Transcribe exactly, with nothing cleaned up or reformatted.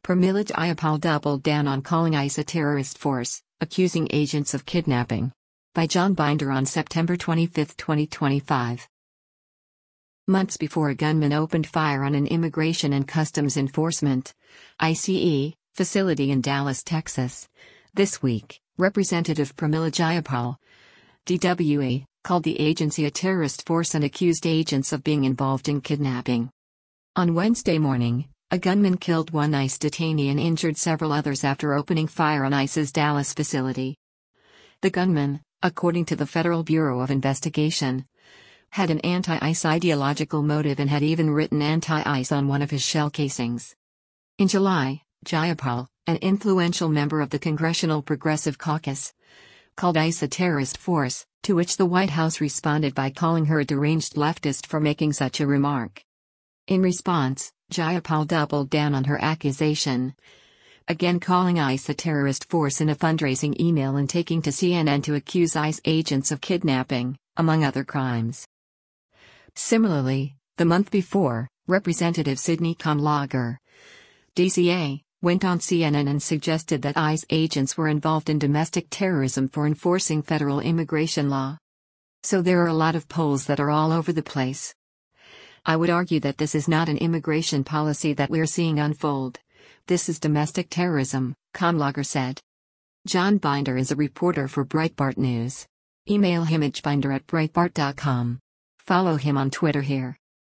Pramila Jayapal doubled down on calling ICE a terrorist force, accusing agents of kidnapping. By John Binder on September twenty-fifth, twenty twenty-five. Months before a gunman opened fire on an Immigration and Customs Enforcement (I C E) facility in Dallas, Texas. This week, Representative Pramila Jayapal, D W A, called the agency a terrorist force and accused agents of being involved in kidnapping. On Wednesday morning, a gunman killed one ICE detainee and injured several others after opening fire on ICE's Dallas facility. The gunman, according to the Federal Bureau of Investigation, had an anti-ICE ideological motive and had even written anti-ICE on one of his shell casings. In July, Jayapal, an influential member of the Congressional Progressive Caucus, called ICE a terrorist force, to which the White House responded by calling her a deranged leftist for making such a remark. In response, Jayapal doubled down on her accusation, again calling ICE a terrorist force in a fundraising email and taking to C N N to accuse ICE agents of kidnapping, among other crimes. Similarly, the month before, Representative Sidney Kamlager, D C A, went on C N N and suggested that ICE agents were involved in domestic terrorism for enforcing federal immigration law. So there are a lot of polls that are all over the place. I would argue that this is not an immigration policy that we're seeing unfold. This is domestic terrorism, Kamlager said. John Binder is a reporter for Breitbart News. Email him at binder at breitbart dot com. Follow him on Twitter here.